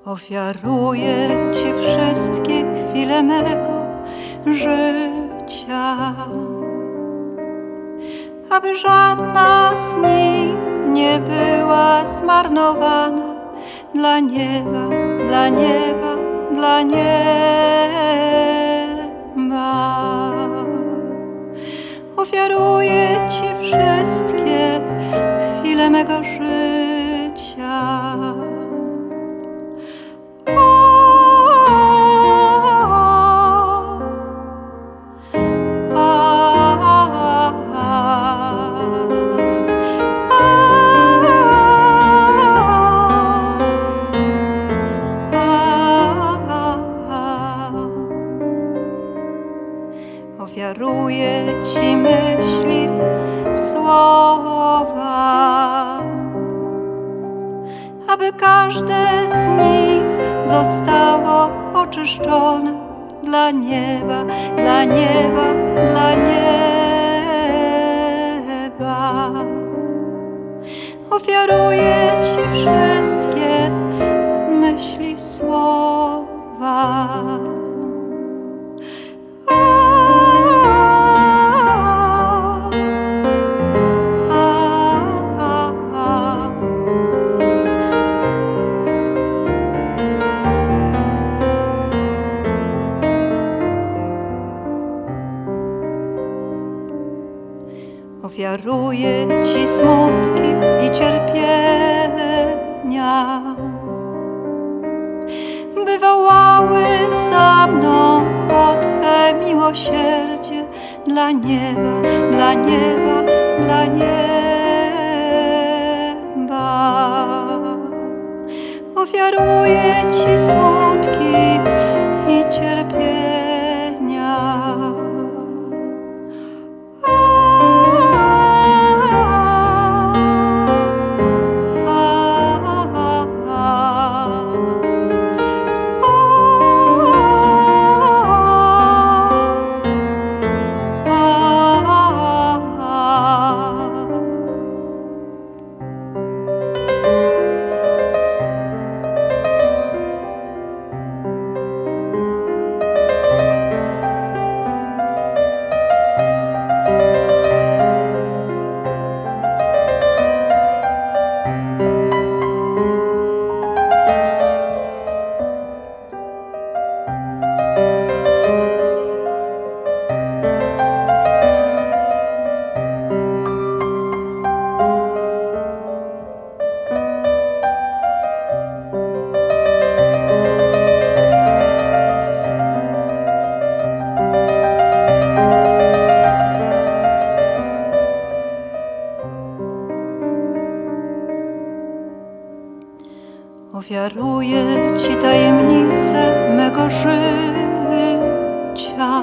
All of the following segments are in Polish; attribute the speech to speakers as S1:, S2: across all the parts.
S1: Ofiaruję Ci wszystkie chwile mego życia, aby żadna z nich nie była zmarnowana dla nieba, dla nieba, dla nieba. Ofiaruję Ci wszystkie chwile mego życia. Ofiaruję Ci myśli, słowa, aby każde z nich zostało oczyszczone dla nieba, dla nieba, dla nieba. Ofiaruję Ci wszystkie myśli, słowa. Ofiaruję Ci smutki i cierpienia, by wołały za mną o Twe miłosierdzie dla nieba, dla nieba, dla nieba. Ofiaruję Ci smutki i cierpienia. Ofiaruję Ci tajemnicę mego życia,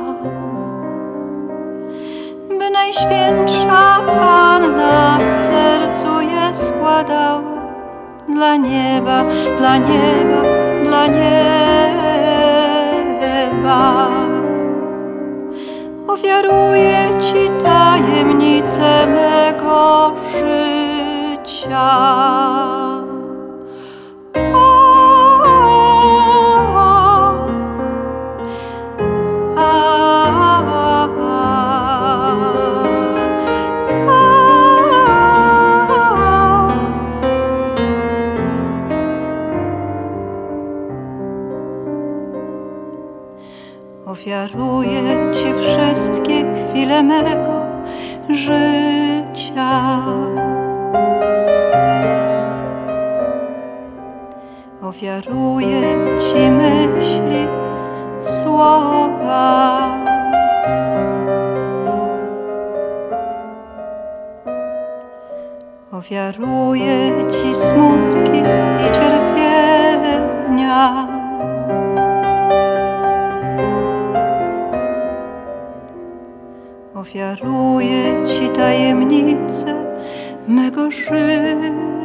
S1: by Najświętsza Panna w sercu je składała dla nieba, dla nieba, dla nieba. Ofiaruję Ci tajemnicę mego życia. Ofiaruję Ci wszystkie chwile mego życia. Ofiaruję Ci myśli, słowa. Ofiaruję Ci smutki i cierpienia. Ofiaruję Ci tajemnicę mego życia.